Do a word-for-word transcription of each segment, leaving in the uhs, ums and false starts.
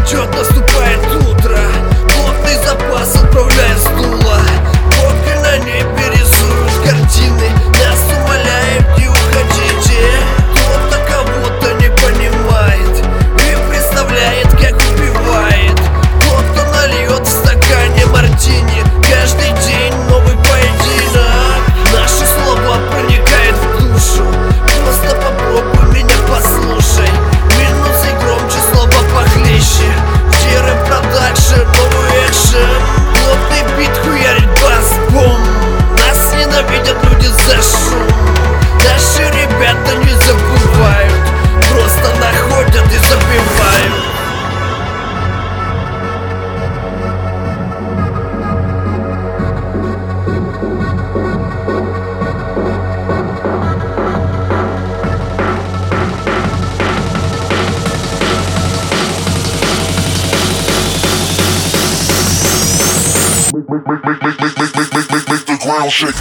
Отчет, наступает утро, плотный запас отправляет с дула. Водкой на небе рисуют картины, нас умоляют не уходите. Кто-то кого-то не понимает и представляет, как убивает. Кто-то нальет в стакане мартини, каждый день новый поединок. Наши слова проникают в душу, просто попробуй меня послушай. Минусы громче, слова похлеще. Серый продакшн, новый экшен. Плотный бит хуярит бас-бум. Нас ненавидят люди за шум. Наши ребята не забывают, просто находят и забивают. Make, make, make, make, make, make, make, make, make, make the ground shake.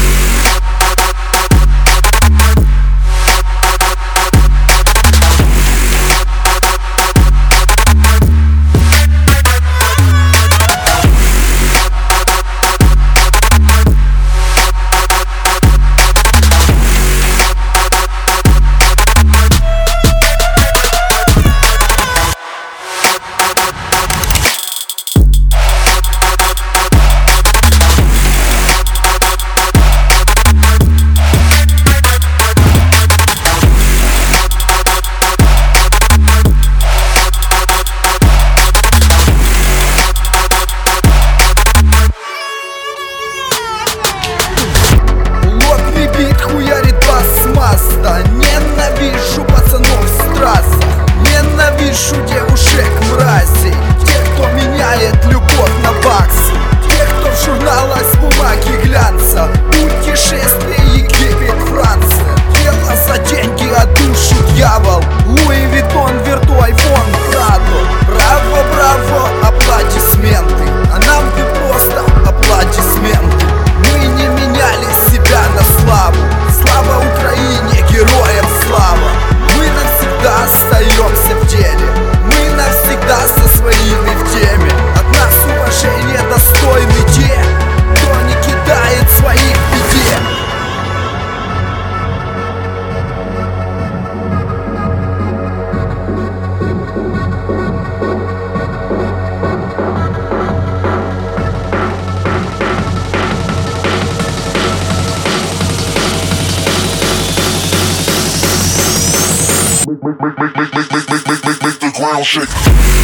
Ненавижу пацанов с трассы, ненавижу девушек мразей, тех, кто меняет любовь на баксы, тех, кто в журналах с бумаги глянца, путешествие Египет, Франция. Дело за деньги, а душу дьявол. Луи Виттон, Верту, Айфон, Прадо. Браво, браво, аплодисменты. А нам ты просто аплодисменты. Мы не меняли себя на славу. Слава Украине, героям слава. Мы навсегда остаемся в деле. Мы навсегда со своими в теме. От нас уважения достойны те, кто не кидает своих в беде. Make, make, make, make, make, make, make, make, make, make the ground shake.